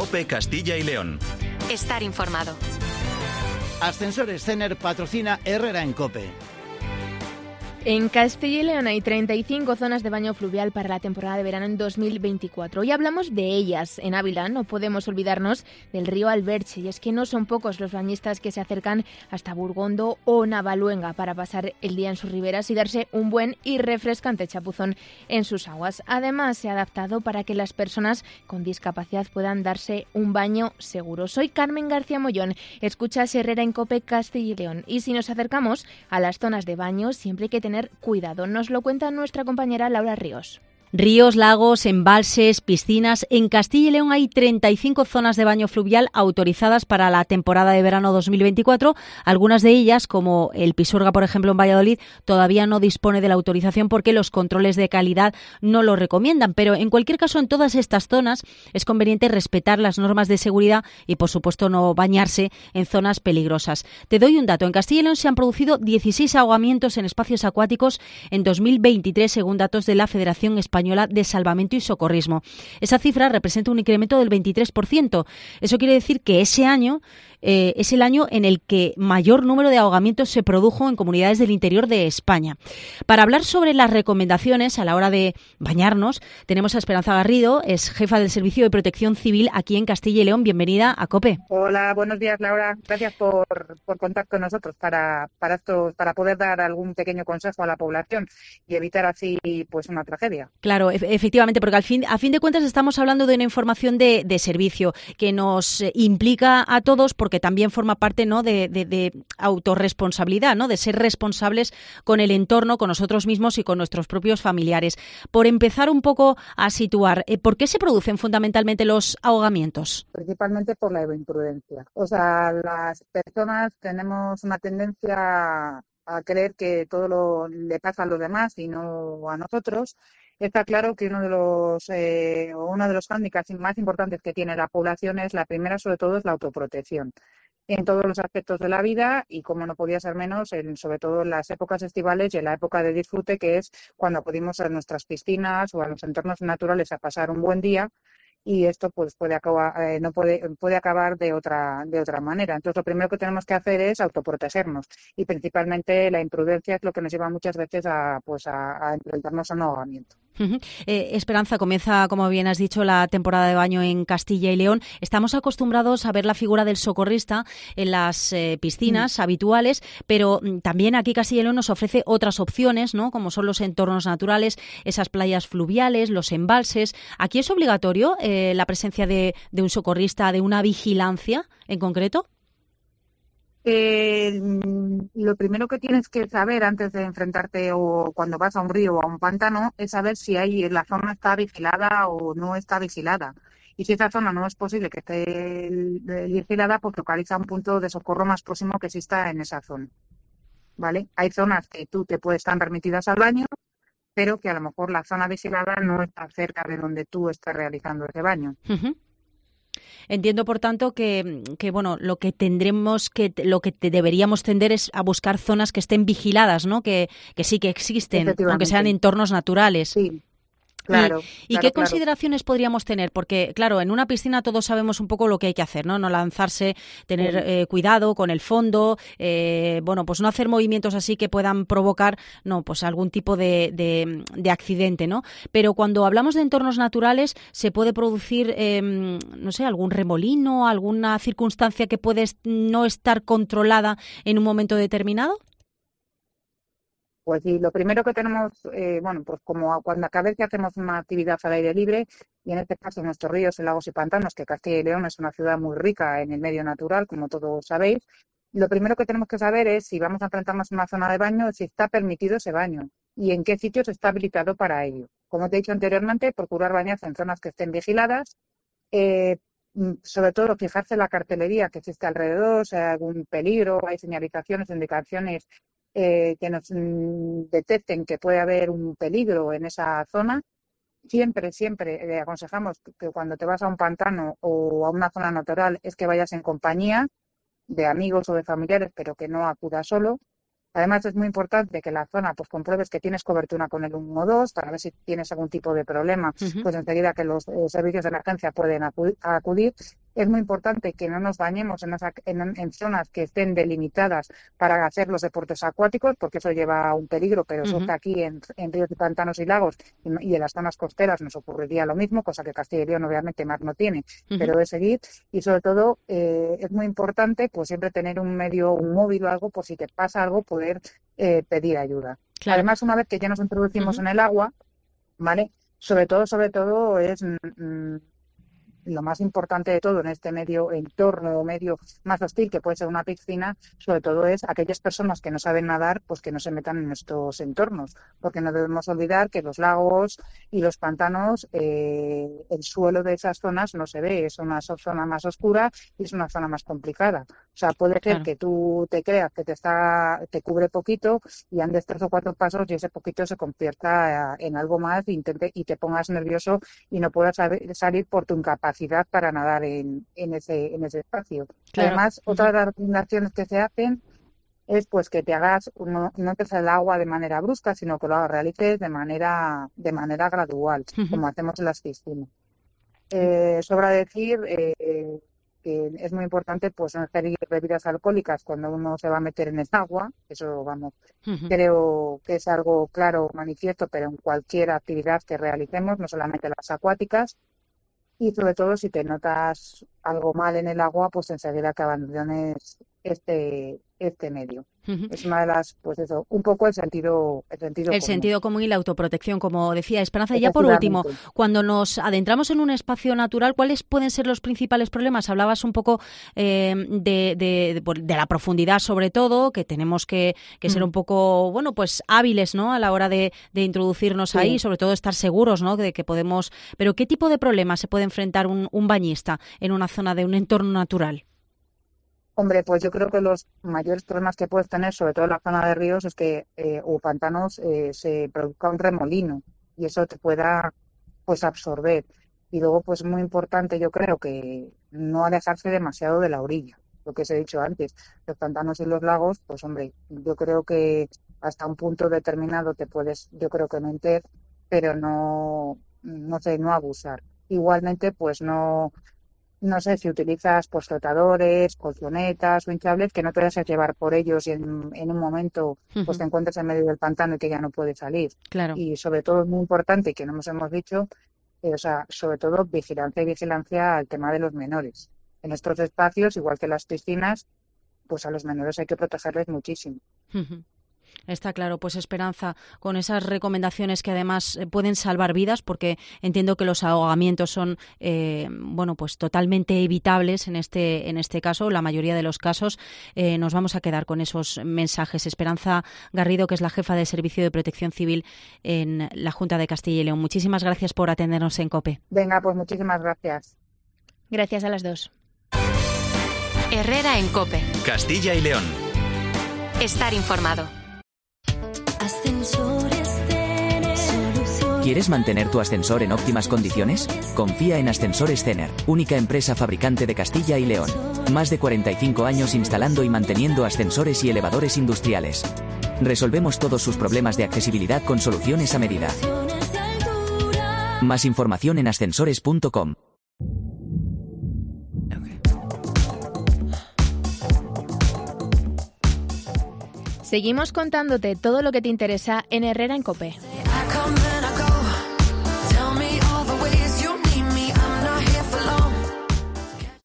COPE Castilla y León. Estar informado. Ascensores Cener patrocina Herrera en COPE. En Castilla y León hay 35 zonas de baño fluvial para la temporada de verano en 2024. Hoy hablamos de ellas. En Ávila no podemos olvidarnos del río Alberche, y es que no son pocos los bañistas que se acercan hasta Burgondo o Navaluenga para pasar el día en sus riberas y darse un buen y refrescante chapuzón en sus aguas. Además, se ha adaptado para que las personas con discapacidad puedan darse un baño seguro. Soy Carmen García Mollón, escuchas Herrera en COPE Castilla y León, y si nos acercamos a las zonas de baño siempre hay que tener cuidado. Nos lo cuenta nuestra compañera Laura Ríos. Ríos, lagos, embalses, piscinas. En Castilla y León hay 35 zonas de baño fluvial autorizadas para la temporada de verano 2024. Algunas de ellas, como el Pisuerga, por ejemplo, en Valladolid, todavía no dispone de la autorización porque los controles de calidad no lo recomiendan. Pero, en cualquier caso, en todas estas zonas es conveniente respetar las normas de seguridad y, por supuesto, no bañarse en zonas peligrosas. Te doy un dato. En Castilla y León se han producido 16 ahogamientos en espacios acuáticos en 2023, según datos de la Federación Española de Salvamento y Socorrismo. Esa cifra representa un incremento del 23%. Eso quiere decir que ese año es el año en el que mayor número de ahogamientos se produjo en comunidades del interior de España. Para hablar sobre las recomendaciones a la hora de bañarnos, tenemos a Esperanza Garrido, es jefa del Servicio de Protección Civil aquí en Castilla y León. Bienvenida a COPE. Hola, buenos días, Laura. Gracias por contar con nosotros para poder dar algún pequeño consejo a la población y evitar así pues una tragedia. Claro, efectivamente, porque a fin de cuentas estamos hablando de una información de servicio que nos implica a todos, porque también forma parte, ¿no?, de autorresponsabilidad, ¿no?, de ser responsables con el entorno, con nosotros mismos y con nuestros propios familiares. Por empezar un poco a situar, ¿por qué se producen fundamentalmente los ahogamientos? Principalmente por la imprudencia. O sea, las personas tenemos una tendencia a creer que todo le pasa a los demás y no a nosotros. Está claro que uno de los hándicaps más importantes que tiene la población es la primera, sobre todo, es la autoprotección en todos los aspectos de la vida y, como no podía ser menos, sobre todo en las épocas estivales y en la época de disfrute, que es cuando acudimos a nuestras piscinas o a los entornos naturales a pasar un buen día. Y esto pues puede acabar de otra manera. Entonces, lo primero que tenemos que hacer es autoprotegernos, y principalmente la imprudencia es lo que nos lleva muchas veces a enfrentarnos a un ahogamiento. Esperanza, comienza, como bien has dicho, la temporada de baño en Castilla y León. Estamos acostumbrados a ver la figura del socorrista en las piscinas habituales, pero también aquí Castilla y León nos ofrece otras opciones, ¿no?, como son los entornos naturales, esas playas fluviales, los embalses. ¿Aquí es obligatorio la presencia de un socorrista, de una vigilancia en concreto? Lo primero que tienes que saber antes de enfrentarte o cuando vas a un río o a un pantano es saber si la zona está vigilada o no está vigilada. Y si esa zona no es posible que esté vigilada, pues localiza un punto de socorro más próximo que exista en esa zona. ¿Vale? Hay zonas que están permitidas al baño, pero que a lo mejor la zona vigilada no está cerca de donde tú estás realizando ese baño. Uh-huh. Entiendo, por tanto, que bueno, lo que deberíamos tender es a buscar zonas que estén vigiladas, ¿no? Que sí que existen, aunque sean entornos naturales. Sí. Claro, ¿Y qué consideraciones podríamos tener? Porque, claro, en una piscina todos sabemos un poco lo que hay que hacer, ¿no? No lanzarse, tener cuidado con el fondo, pues no hacer movimientos así que puedan provocar, pues algún tipo de accidente, ¿no? Pero cuando hablamos de entornos naturales, ¿se puede producir, algún remolino, alguna circunstancia que puede no estar controlada en un momento determinado? Pues sí, lo primero que tenemos, pues como cuando cada vez que hacemos una actividad al aire libre, y en este caso nuestros ríos, lagos y pantanos, que Castilla y León es una ciudad muy rica en el medio natural, como todos sabéis, lo primero que tenemos que saber es si vamos a enfrentarnos a una zona de baño, si está permitido ese baño y en qué sitios está habilitado para ello. Como te he dicho anteriormente, procurar bañarse en zonas que estén vigiladas, sobre todo fijarse en la cartelería que existe alrededor, si hay algún peligro, hay señalizaciones, indicaciones que nos detecten que puede haber un peligro en esa zona. Siempre aconsejamos que cuando te vas a un pantano o a una zona natural es que vayas en compañía de amigos o de familiares, pero que no acudas solo. Además, es muy importante que la zona pues compruebes que tienes cobertura con el 112 para ver si tienes algún tipo de problema, pues enseguida que los servicios de emergencia pueden acudir. Es muy importante que no nos bañemos en zonas que estén delimitadas para hacer los deportes acuáticos, porque eso lleva un peligro, pero eso que aquí en ríos y pantanos y lagos y en las zonas costeras nos ocurriría lo mismo, cosa que Castilla y León obviamente mar no tiene, pero es seguir. Y sobre todo es muy importante pues siempre tener un móvil o algo por si te pasa algo, poder pedir ayuda. Claro. Además, una vez que ya nos introducimos en el agua, ¿vale? Sobre todo es lo más importante de todo en este entorno medio más hostil que puede ser una piscina, sobre todo es aquellas personas que no saben nadar, pues que no se metan en estos entornos, porque no debemos olvidar que los lagos y los pantanos, el suelo de esas zonas no se ve, es una zona más oscura y es una zona más complicada. O sea, puede ser que tú te creas que te cubre poquito y andes 3 o 4 pasos y ese poquito se convierta en algo más y te pongas nervioso y no puedas salir por tu incapacidad para nadar en ese espacio. Claro. Además, otra de las recomendaciones que se hacen es pues que te hagas, no entres al agua de manera brusca, sino que lo realices de manera gradual, como hacemos en las piscinas. Sobra decir que es muy importante pues no hacer bebidas alcohólicas cuando uno se va a meter en el agua, eso creo que es algo claro, manifiesto, pero en cualquier actividad que realicemos, no solamente las acuáticas. Y sobre todo, si te notas algo mal en el agua, pues enseguida que abandones este medio. Es una de las, pues eso, un poco el sentido común. Sentido común y la autoprotección, como decía Esperanza. Y ya por último, cuando nos adentramos en un espacio natural, ¿cuáles pueden ser los principales problemas? Hablabas un poco de la profundidad, sobre todo, que tenemos que ser un poco, bueno, pues hábiles, ¿no? A la hora de introducirnos ahí, sobre todo estar seguros, ¿no? De que podemos. Pero ¿qué tipo de problemas se puede enfrentar un bañista en una zona de un entorno natural? Hombre, pues yo creo que los mayores problemas que puedes tener, sobre todo en la zona de ríos, es que o pantanos se produzca un remolino y eso te pueda pues absorber. Y luego, pues muy importante, yo creo que no alejarse demasiado de la orilla, lo que os he dicho antes. Los pantanos y los lagos, pues hombre, yo creo que hasta un punto determinado te puedes, yo creo que meter, pero no abusar. Igualmente, pues no sé, si utilizas pues flotadores, colchonetas o hinchables, que no te dejes llevar por ellos y en un momento pues te encuentres en medio del pantano y que ya no puedes salir. Claro. Y sobre todo es muy importante, que no nos hemos dicho, sobre todo vigilancia al tema de los menores. En estos espacios, igual que las piscinas, pues a los menores hay que protegerles muchísimo. Está claro, pues Esperanza, con esas recomendaciones que además pueden salvar vidas, porque entiendo que los ahogamientos son pues totalmente evitables en este caso, la mayoría de los casos. Nos vamos a quedar con esos mensajes. Esperanza Garrido, que es la jefa de Servicio de Protección Civil en la Junta de Castilla y León. Muchísimas gracias por atendernos en COPE. Venga, pues muchísimas gracias. Gracias a las dos. Herrera en COPE. Castilla y León. Estar informado. ¿Quieres mantener tu ascensor en óptimas condiciones? Confía en Ascensores Cener, única empresa fabricante de Castilla y León. Más de 45 años instalando y manteniendo ascensores y elevadores industriales. Resolvemos todos sus problemas de accesibilidad con soluciones a medida. Más información en ascensores.com. Seguimos contándote todo lo que te interesa en Herrera en COPE.